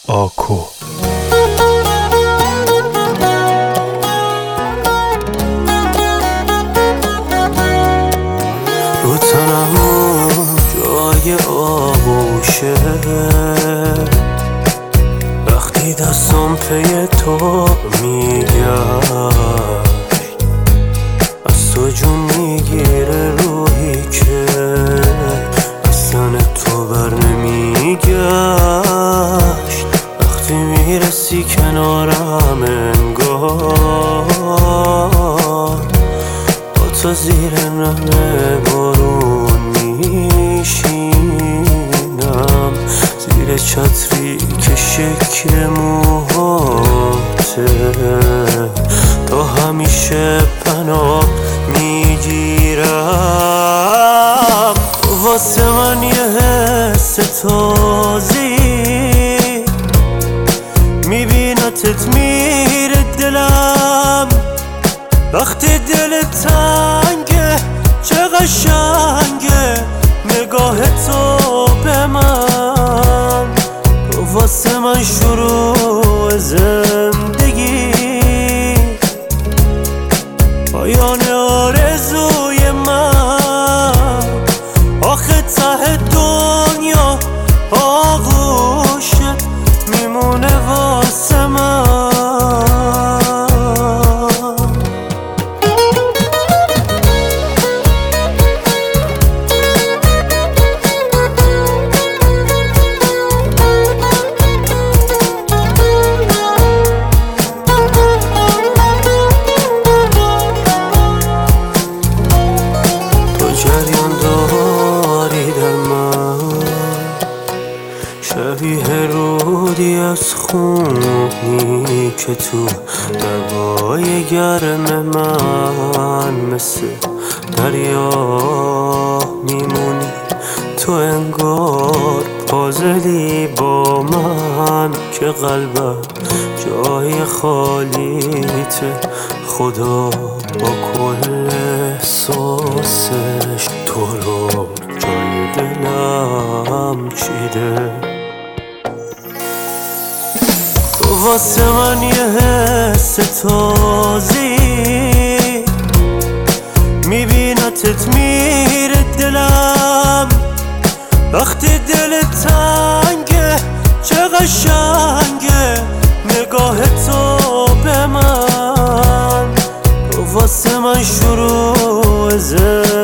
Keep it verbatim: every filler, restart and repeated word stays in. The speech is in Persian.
آکو. رو تنم جای آغوشه، وقتی دستم پی تو میگشت، از تو جون میگیره روحی که اصلا تو بر نمیگشت. وقتی میرسی کنارم انگار با تو زیر نمه بارون میشینم، زیر چتری که شکل موهاته، تا همیشه پناه میگیرم. واسه من یه حس تازی میبینتت میره دلم، وقتی دل تنگه چه قشنگه نگاه تو به من. تو واسه من شروع زندگی، پایان آرزوی من، آخه ته دنیا آغوشت میمونه واسه من. جریان داری در من، شبیه رودی از خونی که تو دریای گرم من، مثل دریا میمونی تو، انگار پازلی با من که قلبم جای خالیته. خدا با کل احساسش تو رو جای دلم چیده. تو واسه من یه حس تازی میبینتت میره دلم، وقتی دل تنگه چه قشنگه نگاه تو به من. تو واسه من شروع زندگی،